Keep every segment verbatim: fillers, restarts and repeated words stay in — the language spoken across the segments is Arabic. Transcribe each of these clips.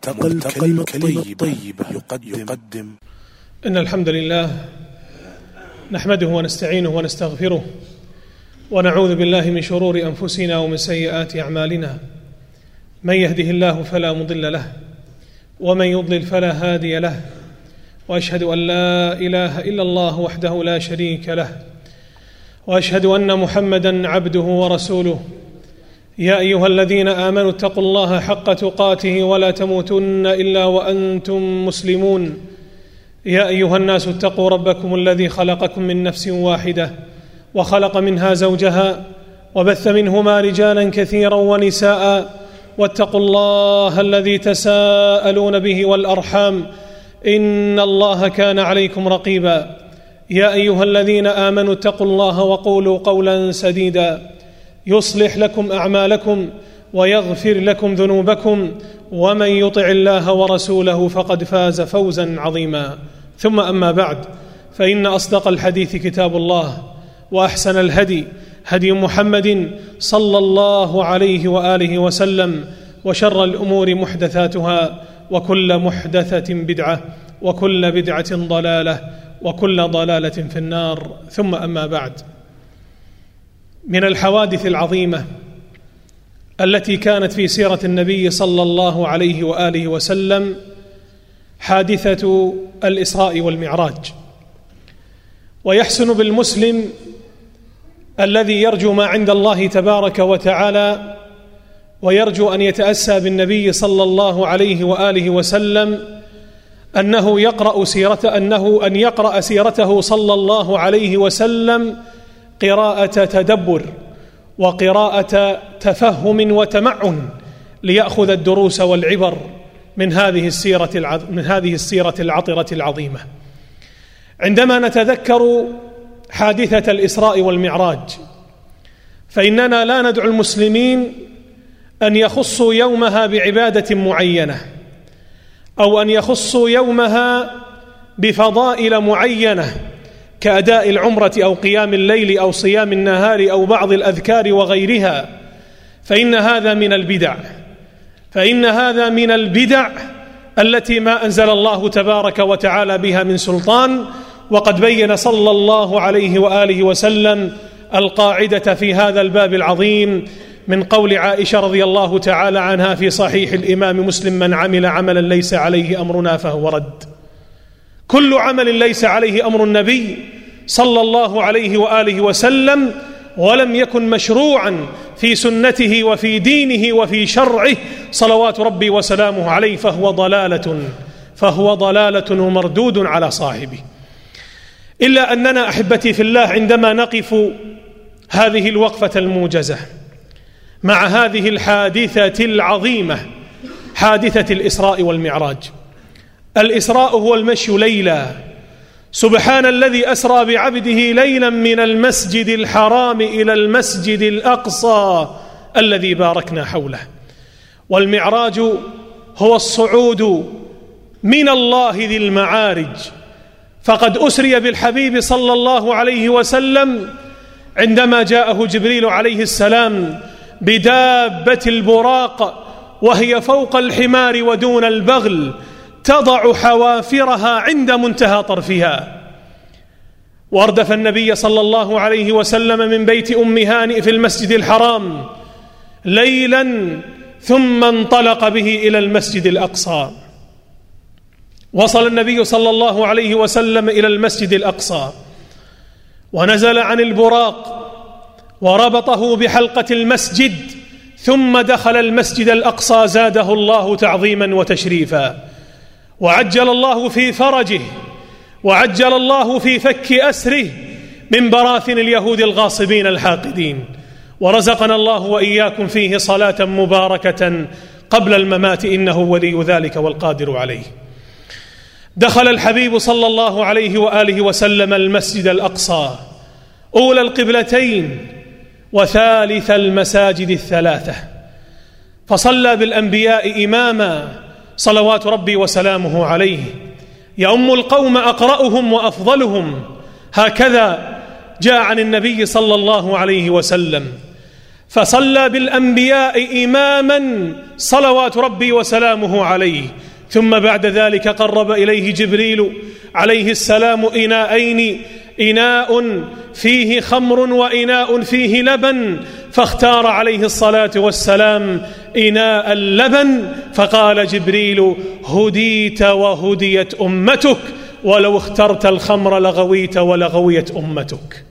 ملتقى الكلمة الطيبة يقدم. إن الحمد لله نحمده ونستعينه ونستغفره ونعوذ بالله من شرور أنفسنا ومن سيئات أعمالنا. من يهده الله فلا مضل له ومن يضلل فلا هادي له، وأشهد أن لا إله إلا الله وحده لا شريك له، وأشهد أن محمدًا عبده ورسوله. يا أيها الذين آمنوا اتقوا الله حق تقاته ولا تموتن إلا وأنتم مسلمون. يا أيها الناس اتقوا ربكم الذي خلقكم من نفس واحدة وخلق منها زوجها وبث منهما رجالا كثيرا ونساء، واتقوا الله الذي تساءلون به والأرحام إن الله كان عليكم رقيبا. يا أيها الذين آمنوا اتقوا الله وقولوا قولا سديدا يصلح لكم أعمالكم ويغفر لكم ذنوبكم، ومن يطع الله ورسوله فقد فاز فوزا عظيما. ثم أما بعد، فإن أصدق الحديث كتاب الله، وأحسن الهدي هدي محمد صلى الله عليه وآله وسلم، وشر الأمور محدثاتها، وكل محدثة بدعة، وكل بدعة ضلالة، وكل ضلالة في النار. ثم أما بعد، من الحوادث العظيمة التي كانت في سيرة النبي صلى الله عليه وآله وسلم حادثة الإسراء والمعراج. ويحسن بالمسلم الذي يرجو ما عند الله تبارك وتعالى ويرجو أن يتأسى بالنبي صلى الله عليه وآله وسلم أنه يقرأ سيرته أنه أن يقرأ سيرته صلى الله عليه وسلم قراءة تدبر وقراءة تفهم وتمعن، ليأخذ الدروس والعبر من هذه السيرة العظ... من هذه السيرة العطرة العظيمة. عندما نتذكر حادثة الإسراء والمعراج، فإننا لا ندعو المسلمين أن يخصوا يومها بعبادة معينة، أو أن يخصوا يومها بفضائل معينة كأداء العمرة أو قيام الليل أو صيام النهار أو بعض الأذكار وغيرها، فإن هذا من البدع فإن هذا من البدع التي ما أنزل الله تبارك وتعالى بها من سلطان. وقد بين صلى الله عليه وآله وسلم القاعدة في هذا الباب العظيم من قول عائشة رضي الله تعالى عنها في صحيح الإمام مسلم: من عمل عملا ليس عليه أمرنا فهو رد. كل عمل ليس عليه أمر النبي صلى الله عليه وآله وسلم ولم يكن مشروعا في سنته وفي دينه وفي شرعه صلوات ربي وسلامه عليه فهو ضلالة فهو ضلالة ومردود على صاحبه. إلا أننا أحبتي في الله عندما نقف هذه الوقفة الموجزة مع هذه الحادثة العظيمة، حادثة الإسراء والمعراج. الإسراء هو المشي ليلا. سبحان الذي أسرى بعبده ليلا من المسجد الحرام إلى المسجد الأقصى الذي باركنا حوله. والمعراج هو الصعود من الله ذي المعارج، فقد أسري بالحبيب صلى الله عليه وسلم عندما جاءه جبريل عليه السلام بدابة البراق وهي فوق الحمار ودون البغل، تضع حوافرها عند منتهى طرفها. واردف النبي صلى الله عليه وسلم من بيت أم هانئ في المسجد الحرام ليلا، ثم انطلق به إلى المسجد الأقصى. وصل النبي صلى الله عليه وسلم إلى المسجد الأقصى ونزل عن البراق وربطه بحلقة المسجد، ثم دخل المسجد الأقصى زاده الله تعظيما وتشريفا. وعجل الله في فرجه وعجل الله في فك أسره من براثن اليهود الغاصبين الحاقدين، ورزقنا الله وإياكم فيه صلاة مباركة قبل الممات، إنه ولي ذلك والقادر عليه. دخل الحبيب صلى الله عليه وآله وسلم المسجد الأقصى، أولى القبلتين وثالث المساجد الثلاثة، فصلى بالأنبياء إماما صلوات ربي وسلامه عليه، يؤم القوم أقرأهم وأفضلهم، هكذا جاء عن النبي صلى الله عليه وسلم. فصلى بالأنبياء إماما صلوات ربي وسلامه عليه. ثم بعد ذلك قرب إليه جبريل عليه السلام إناءين، إناء فيه خمر وإناء فيه لبن، فاختار عليه الصلاة والسلام إناء اللبن، فقال جبريل: هديت وهديت أمتك، ولو اخترت الخمر لغويت ولغويت أمتك.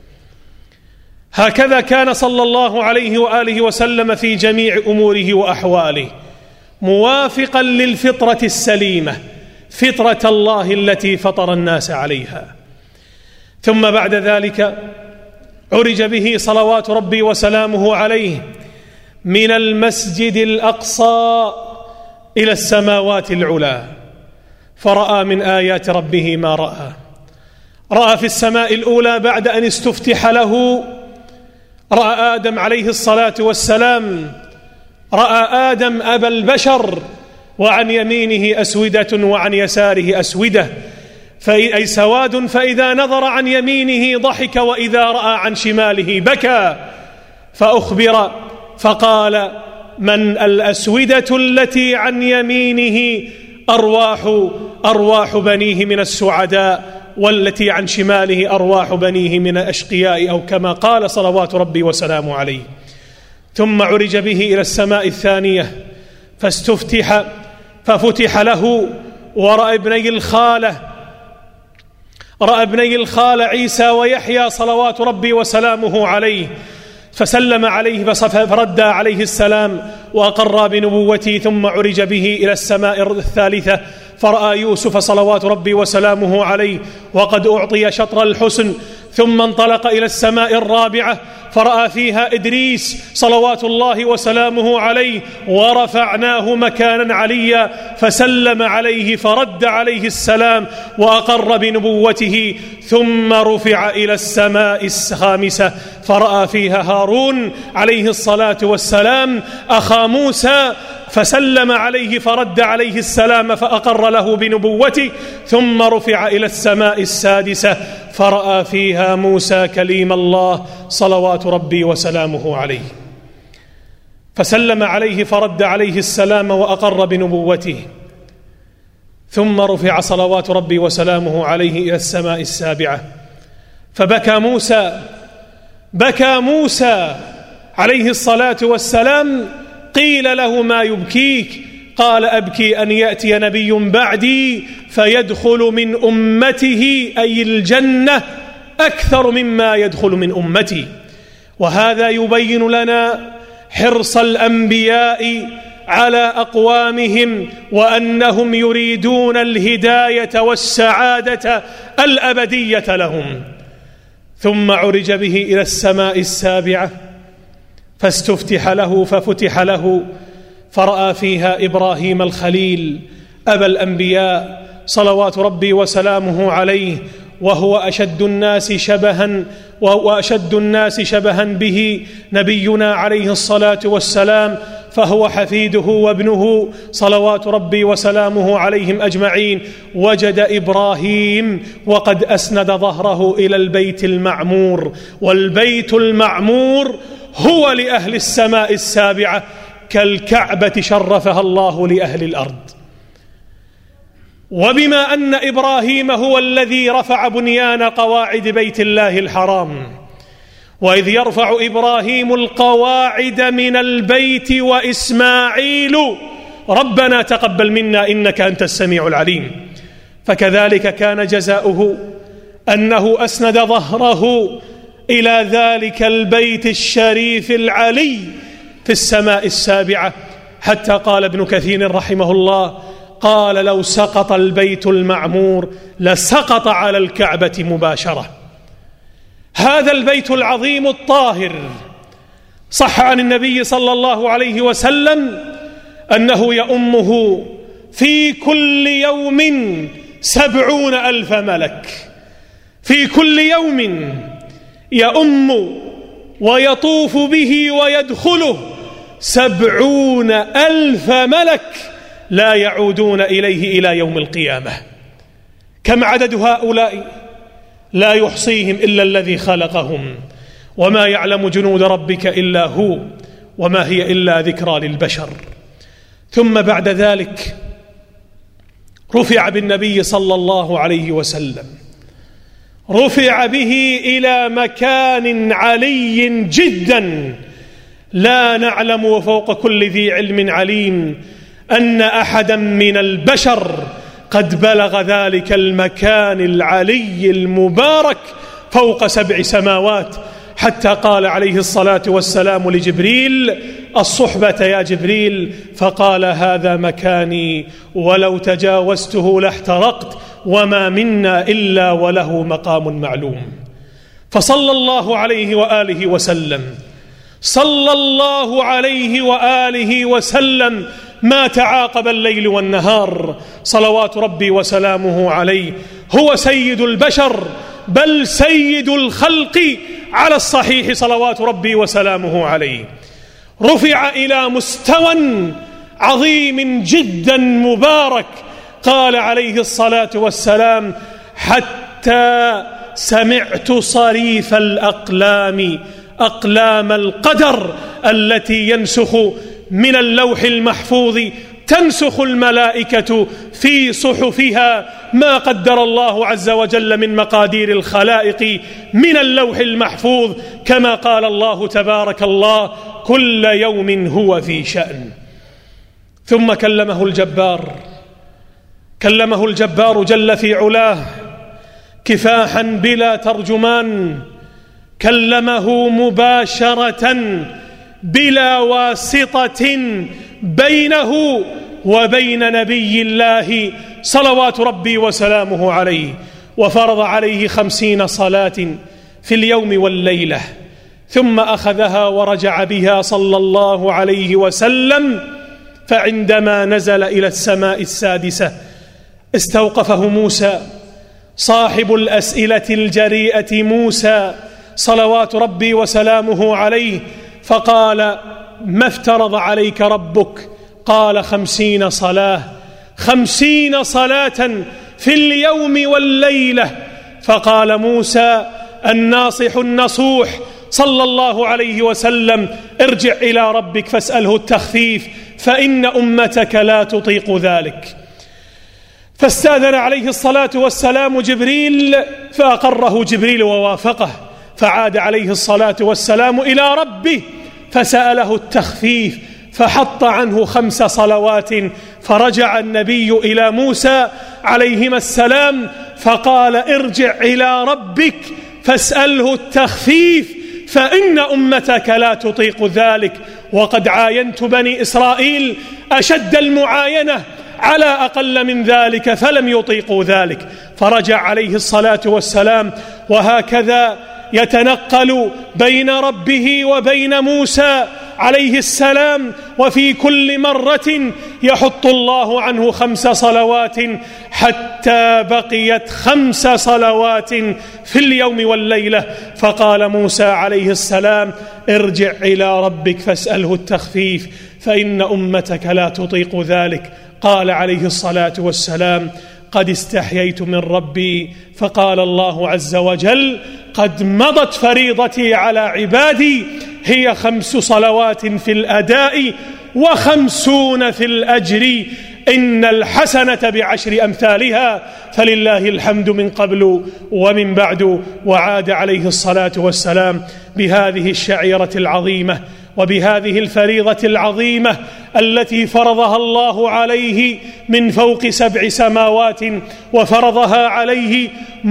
هكذا كان صلى الله عليه وآله وسلم في جميع أموره وأحواله، موافقا للفطرة السليمة، فطرة الله التي فطر الناس عليها. ثم بعد ذلك عرج به صلوات ربي وسلامه عليه من المسجد الأقصى إلى السماوات العلى، فرأى من آيات ربه ما رأى. رأى في السماء الأولى بعد أن استفتح له، رأى آدم عليه الصلاة والسلام، رأى آدم أبا البشر، وعن يمينه أسودة وعن يساره أسودة، أي سواد، فإذا نظر عن يمينه ضحك وإذا رأى عن شماله بكى. فأخبر فقال: من الأسودة التي عن يمينه أرواح أرواح بنيه من السعداء، والتي عن شماله أرواح بنيه من الأشقياء، أو كما قال صلوات ربي وسلامه عليه. ثم عرج به إلى السماء الثانية فاستفتح ففتح له، ورأى ابني الخالة رأى ابني الخالة عيسى ويحيى صلوات ربي وسلامه عليه، فسلم عليه فرد عليه السلام وأقر بنبوته. ثم عرج به إلى السماء الثالثة فرأى يوسف صلوات ربي وسلامه عليه وقد أعطي شطر الحسن. ثم انطلق إلى السماء الرابعة فرأى فيها إدريس صلوات الله وسلامه عليه، ورفعناه مكانا عليا، فسلم عليه فرد عليه السلام وأقر بنبوته. ثم رفع إلى السماء الخامسة فرأى فيها هارون عليه الصلاة والسلام أخا موسى، فسلم عليه فرد عليه السلام فأقر له بنبوته. ثم رفع إلى السماء السادسة فرأى فيها موسى كليم الله صلوات ربي وسلامه عليه، فسلم عليه فرد عليه السلام وأقر بنبوته. ثم رفع صلوات ربي وسلامه عليه إلى السماء السابعة فبكى موسى بكى موسى عليه الصلاة والسلام. قيل له: ما يبكيك؟ قال: أبكي أن يأتي نبي بعدي فيدخل من أمته أي الجنة أكثر مما يدخل من أمتي. وهذا يبين لنا حرص الأنبياء على أقوامهم، وأنهم يريدون الهداية والسعادة الأبدية لهم. ثم عرج به إلى السماء السابعة فاستفتح له ففتح له فرأى فيها إبراهيم الخليل أبا الأنبياء صلوات ربي وسلامه عليه، وهو أشد الناس شبها وأشد الناس شبها به نبينا عليه الصلاة والسلام، فهو حفيده وابنه صلوات ربي وسلامه عليهم أجمعين. وجد إبراهيم وقد أسند ظهره إلى البيت المعمور، والبيت المعمور هو لأهل السماء السابعة كالكعبة شرفها الله لأهل الأرض. وبما أن إبراهيم هو الذي رفع بنيان قواعد بيت الله الحرام، وإذ يرفع إبراهيم القواعد من البيت وإسماعيل ربنا تقبل منا إنك أنت السميع العليم، فكذلك كان جزاؤه أنه أسند ظهره إلى ذلك البيت الشريف العلي في السماء السابعة، حتى قال ابن كثير رحمه الله: قال: لو سقط البيت المعمور لسقط على الكعبة مباشرة. هذا البيت العظيم الطاهر صح عن النبي صلى الله عليه وسلم أنه يؤمه في كل يوم سبعون ألف ملك، في كل يوم يؤم ويطوف به ويدخله سبعون ألف ملك لا يعودون إليه إلى يوم القيامة. كم عدد هؤلاء؟ لا يحصيهم إلا الذي خلقهم، وما يعلم جنود ربك إلا هو. وما هي إلا ذكرى للبشر. ثم بعد ذلك رفع بالنبي صلى الله عليه وسلم، رفع به إلى مكان علي جدا، لا نعلم وفوق كل ذي علم عليم أن أحدا من البشر قد بلغ ذلك المكان العلي المبارك فوق سبع سماوات، حتى قال عليه الصلاة والسلام لجبريل: الصحبة يا جبريل، فقال: هذا مكاني ولو تجاوزته لاحترقت، وما منا إلا وله مقام معلوم. فصلى الله عليه وآله وسلم، صلى الله عليه وآله وسلم ما تعاقب الليل والنهار، صلوات ربي وسلامه عليه. هو سيد البشر، بل سيد الخلق على الصحيح، صلوات ربي وسلامه عليه. رفع إلى مستوى عظيم جدا مبارك، قال عليه الصلاة والسلام: حتى سمعت صريف الأقلام، أقلام القدر التي ينسخ من اللوح المحفوظ، تنسخ الملائكة في صحفها ما قدر الله عز وجل من مقادير الخلائق من اللوح المحفوظ، كما قال الله تبارك الله: كل يوم هو في شأن. ثم كلمه الجبار، كلمه الجبار جل في علاه كفاحا بلا ترجمان، كلمه مباشرة بلا واسطة بينه وبين نبي الله صلوات ربي وسلامه عليه، وفرض عليه خمسين صلاة في اليوم والليلة، ثم أخذها ورجع بها صلى الله عليه وسلم. فعندما نزل إلى السماء السادسة استوقفه موسى صاحب الأسئلة الجريئة، موسى صلوات ربي وسلامه عليه، فقال: ما افترض عليك ربك؟ قال: خمسين صلاة، خمسين صلاة في اليوم والليلة. فقال موسى الناصح النصوح صلى الله عليه وسلم: ارجع إلى ربك فاسأله التخفيف، فإن أمتك لا تطيق ذلك. فاستأذن عليه الصلاة والسلام جبريل، فأقره جبريل ووافقه، فعاد عليه الصلاة والسلام إلى ربه فسأله التخفيف، فحط عنه خمس صلوات. فرجع النبي إلى موسى عليهما السلام فقال: ارجع إلى ربك فاسأله التخفيف، فإن أمتك لا تطيق ذلك. وقد عاينت بني إسرائيل أشد المعاينة على أقل من ذلك فلم يطيقوا ذلك. فرجع عليه الصلاة والسلام، وهكذا يتنقل بين ربه وبين موسى عليه السلام، وفي كل مرة يحط الله عنه خمس صلوات، حتى بقيت خمس صلوات في اليوم والليلة. فقال موسى عليه السلام: ارجع إلى ربك فاسأله التخفيف، فإن أمتك لا تطيق ذلك. قال عليه الصلاة والسلام: قد استحييت من ربي. فقال الله عز وجل: قد مضت فريضتي على عبادي، هي خمس صلوات في الأداء وخمسون في الأجر، إن الحسنة بعشر أمثالها، فلله الحمد من قبل ومن بعد. وعاد عليه الصلاة والسلام بهذه الشعيرة العظيمة وبهذه الفريضة العظيمة التي فرضها الله عليه من فوق سبع سماوات، وفرضها عليه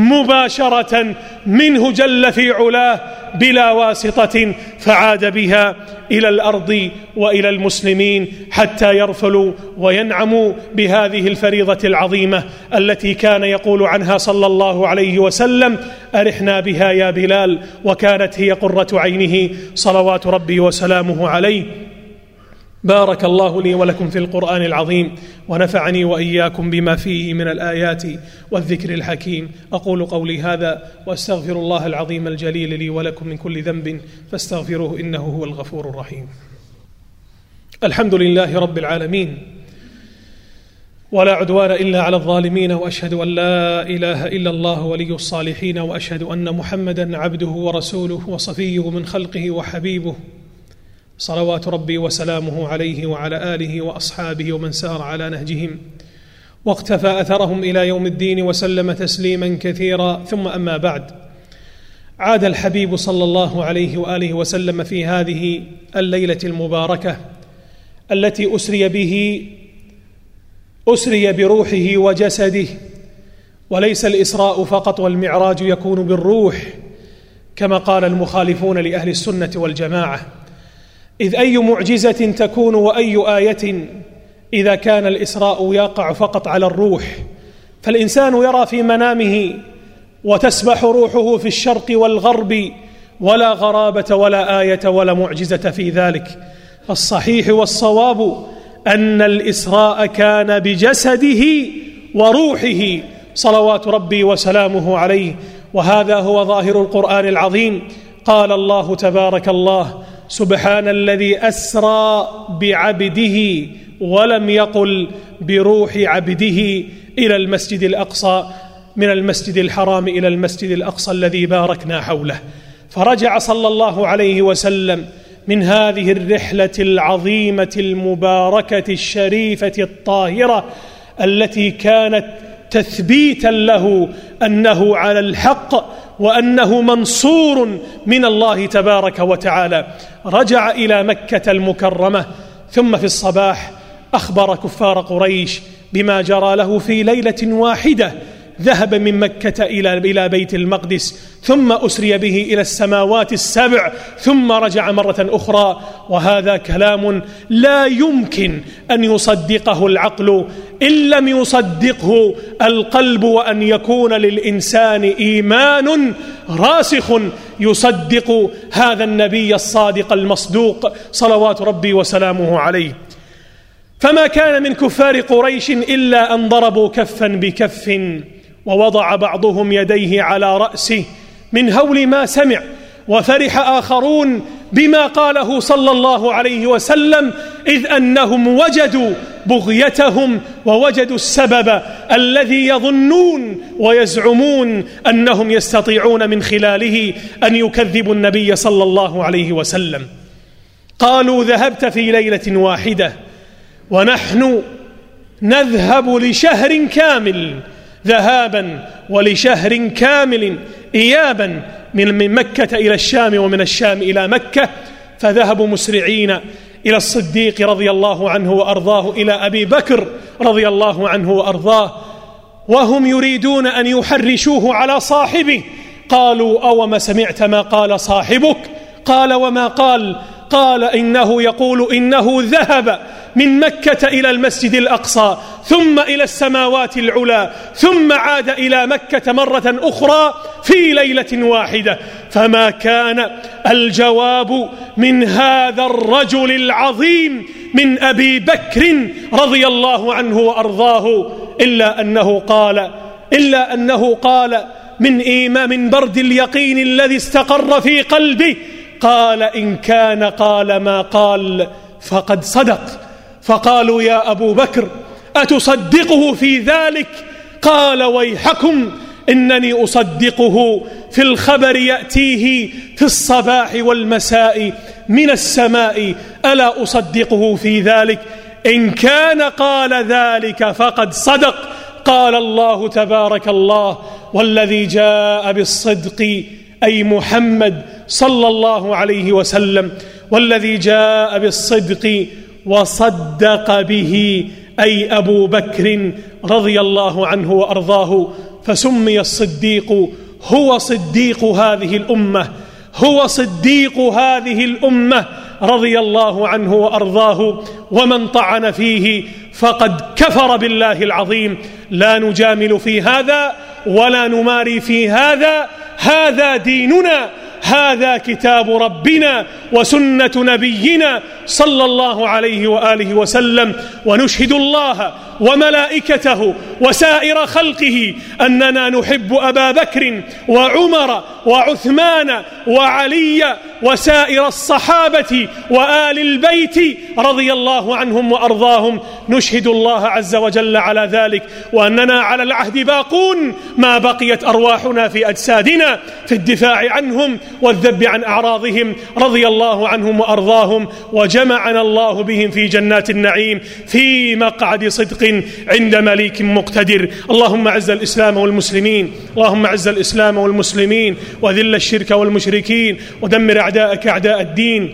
مباشرة منه جل في علاه بلا واسطة، فعاد بها إلى الأرض وإلى المسلمين حتى يرفلوا وينعموا بهذه الفريضة العظيمة التي كان يقول عنها صلى الله عليه وسلم: أرحنا بها يا بلال، وكانت هي قرة عينه صلوات ربي وسلامه عليه. بارك الله لي ولكم في القرآن العظيم، ونفعني وإياكم بما فيه من الآيات والذكر الحكيم. أقول قولي هذا وأستغفر الله العظيم الجليل لي ولكم من كل ذنب فاستغفروه إنه هو الغفور الرحيم. الحمد لله رب العالمين، ولا عدوان إلا على الظالمين، وأشهد أن لا إله إلا الله ولي الصالحين، وأشهد أن محمدا عبده ورسوله وصفيه من خلقه وحبيبه، صلوات ربي وسلامه عليه وعلى آله وأصحابه ومن سار على نهجهم واقتفى أثرهم إلى يوم الدين وسلم تسليما كثيرا. ثم أما بعد، عاد الحبيب صلى الله عليه وآله وسلم في هذه الليلة المباركة التي أسري به أسري بروحه وجسده، وليس الإسراء فقط والمعراج يكون بالروح كما قال المخالفون لأهل السنة والجماعة، إذ أي معجزة تكون وأي آية إذا كان الإسراء يقع فقط على الروح، فالإنسان يرى في منامه وتسبح روحه في الشرق والغرب ولا غرابة ولا آية ولا معجزة في ذلك. الصحيح والصواب أن الإسراء كان بجسده وروحه صلوات ربي وسلامه عليه، وهذا هو ظاهر القرآن العظيم. قال الله تبارك الله: سبحان الذي أسرى بعبده ولم يقل بروح عبده إلى المسجد الأقصى، من المسجد الحرام إلى المسجد الأقصى الذي باركنا حوله. فرجع صلى الله عليه وسلم من هذه الرحلة العظيمة المباركة الشريفة الطاهرة التي كانت تثبيتا له أنه على الحق وأنه منصور من الله تبارك وتعالى. رجع إلى مكة المكرمة، ثم في الصباح أخبر كفار قريش بما جرى له في ليلة واحدة. ذهب من مكة إلى إلى بيت المقدس، ثم أسري به إلى السماوات السبع، ثم رجع مرة أخرى. وهذا كلام لا يمكن أن يصدقه العقل إن لم يصدقه القلب، وأن يكون للإنسان إيمان راسخ يصدق هذا النبي الصادق المصدوق صلوات ربي وسلامه عليه. فما كان من كفار قريش إلا أن ضربوا كفا بكف، ووضع بعضهم يديه على رأسه من هول ما سمع، وفرح آخرون بما قاله صلى الله عليه وسلم، إذ أنهم وجدوا بغيتهم ووجدوا السبب الذي يظنون ويزعمون أنهم يستطيعون من خلاله أن يكذبوا النبي صلى الله عليه وسلم. قالوا: ذهبت في ليلة واحدة ونحن نذهب لشهر كامل ذهابا ولشهر كامل إيابا من مكة إلى الشام ومن الشام إلى مكة. فذهبوا مسرعين إلى الصديق رضي الله عنه وأرضاه، إلى أبي بكر رضي الله عنه وأرضاه، وهم يريدون أن يحرشوه على صاحبه. قالوا: أوما سمعت ما قال صاحبك؟ قال: وما قال؟ قال: إنه يقول إنه ذهب من مكة إلى المسجد الأقصى، ثم إلى السماوات العلى، ثم عاد إلى مكة مرة أخرى في ليلة واحدة. فما كان الجواب من هذا الرجل العظيم من أبي بكر رضي الله عنه وأرضاه إلا أنه قال إلا أنه قال من إيمان من برد اليقين الذي استقر في قلبه، قال: إن كان قال ما قال فقد صدق. فقالوا: يا أبو بكر أتصدقه في ذلك؟ قال: ويحكم، إنني أصدقه في الخبر يأتيه في الصباح والمساء من السماء، ألا أصدقه في ذلك؟ إن كان قال ذلك فقد صدق. قال الله تبارك الله: والذي جاء بالصدق أي محمد صلى الله عليه وسلم، والذي جاء بالصدق وصدق به أي أبو بكر رضي الله عنه وأرضاه. فسمي الصديق هو صديق هذه الأمة، هو صديق هذه الأمة رضي الله عنه وأرضاه. ومن طعن فيه فقد كفر بالله العظيم. لا نجامل في هذا ولا نماري في هذا، هذا ديننا، هذا كتاب ربنا وسنة نبينا صلى الله عليه وآله وسلم. ونشهد الله وملائكته وسائر خلقه أننا نحب أبا بكر وعمر وعثمان وعلي وسائر الصحابة وآل البيت رضي الله عنهم وأرضاهم. نشهد الله عز وجل على ذلك، وأننا على العهد باقون ما بقيت أرواحنا في أجسادنا في الدفاع عنهم والذب عن أعراضهم رضي الله الله عنهم وأرضاهم، وجمعنا الله بهم في جنات النعيم في مقعد صدق عند مليك مقتدر. اللهم أعز الإسلام والمسلمين، اللهم أعز الإسلام والمسلمين وذل الشرك والمشركين ودمر أعداءك أعداء الدين.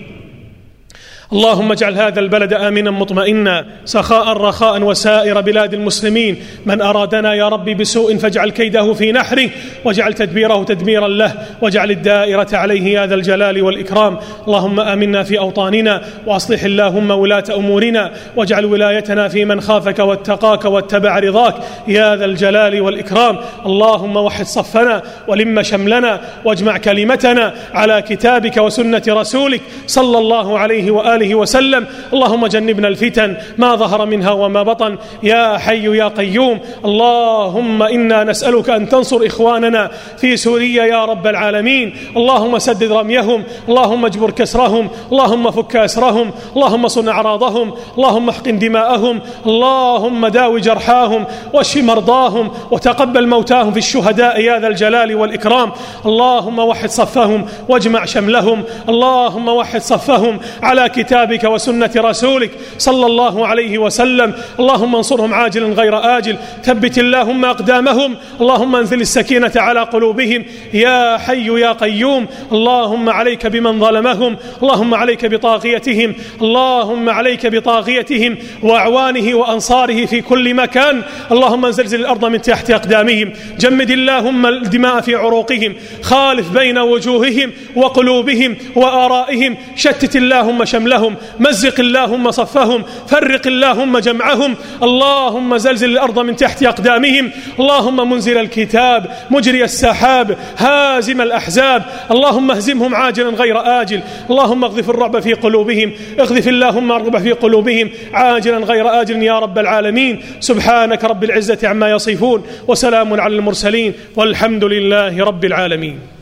اللهم اجعل هذا البلد آمنا مطمئنا سخاء رخاء وسائر بلاد المسلمين. من أرادنا يا ربي بسوء فاجعل كيده في نحره واجعل تدبيره تدميرا له واجعل الدائرة عليه يا ذا الجلال والإكرام. اللهم آمنا في أوطاننا وأصلح اللهم ولاة أمورنا واجعل ولايتنا في من خافك واتقاك واتبع رضاك يا ذا الجلال والإكرام. اللهم وحد صفنا ولم شملنا واجمع كلمتنا على كتابك وسنة رسولك صلى الله عليه وآله وسلم. اللهم جنبنا الفتن ما ظهر منها وما بطن يا حي يا قيوم. اللهم إنا نسألك أن تنصر إخواننا في سوريا يا رب العالمين. اللهم سدد رميهم، اللهم اجبر كسرهم، اللهم فك أسرهم، اللهم صن أعراضهم، اللهم احقن دماءهم، اللهم داوي جرحاهم واشف مرضاهم وتقبل موتاهم في الشهداء يا ذا الجلال والإكرام. اللهم وحد صفهم واجمع شملهم، اللهم وحد صفهم على كتابك وسنة رسولك صلى الله عليه وسلم. اللهم انصرهم عاجلا غير آجل، ثبت اللهم أقدامهم، اللهم انزل السكينة على قلوبهم يا حي يا قيوم. اللهم عليك بمن ظلمهم، اللهم عليك بطاغيتهم، اللهم عليك بطاغيتهم وأعوانه وأنصاره في كل مكان. اللهم انزلزل الأرض من تحت أقدامهم، جمد اللهم الدماء في عروقهم، خالف بين وجوههم وقلوبهم وآرائهم، شتت اللهم شملهم، مزق اللهم صفهم، فرق اللهم جمعهم. اللهم زلزل الأرض من تحت أقدامهم، اللهم منزل الكتاب مجري السحاب هازم الأحزاب، اللهم اهزمهم عاجلا غير آجل. اللهم اغذف الرعب في قلوبهم، اغذف اللهم الرعب في قلوبهم عاجلا غير آجل يا رب العالمين. سبحانك رب العزة عما يصفون وسلام على المرسلين والحمد لله رب العالمين.